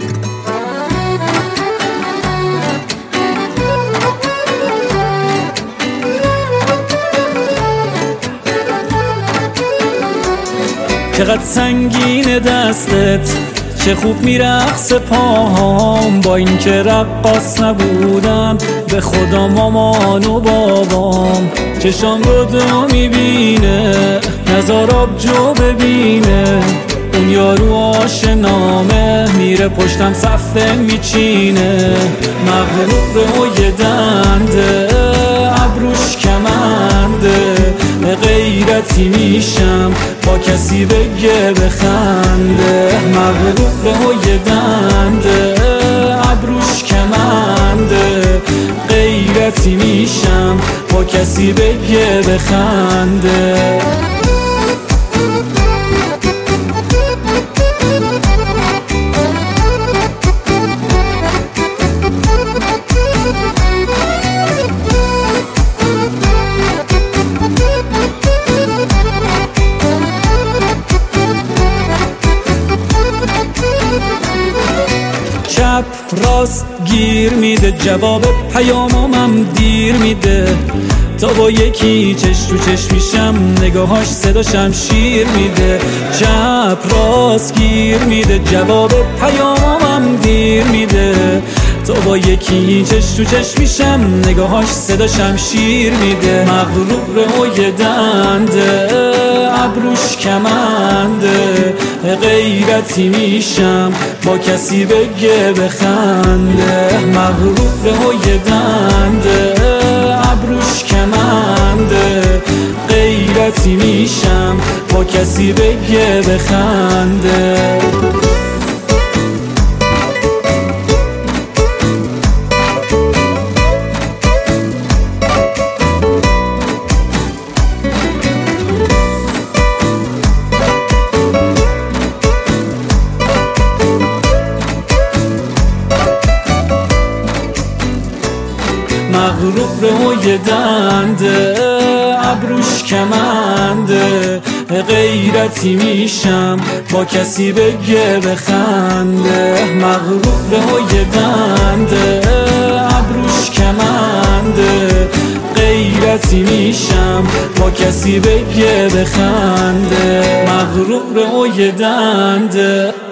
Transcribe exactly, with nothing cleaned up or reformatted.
چقدر سنگین دستت، چه خوب میرقص پاهام. با اینکه رقاص نبودم به خدا مامان و بابام. چشام رو دو میبینه، نزار آبجو ببینه. اون یارو آشنامه، میره پشتم صفه میچینه. مغرور و یه دنده، ابروش کمنده. غیرتی میشم با کسی بگه بخنده. مغرور و یه دنده، ابروش کمنده. غیرتی میشم با کسی بگه بخنده. چپ راست گیر میده، جواب پیامم دیر میده. تا با یکی چش تو چش میشم، نگاهاش صدا شمشیر میده. چپ راست گیر میده، جواب پیامم دیر میده. تا با یکی چش تو چش میشم، نگاهاش صدا شمشیر میده. مغرور و یه دنده، ابروش کمنده. غیرتی میشم با کسی بگه بخنده. مغرور و یه دنده، ابروش کمنده. غیرتی میشم با کسی بگه بخنده. مغرور و یه دنده، ابروش کمنده. غیرتی میشم با کسی بگه بخنده. مغرور و یه دنده، ابروش کمنده. غیرتی میشم با کسی بگه بخنده. مغرور و یه دنده.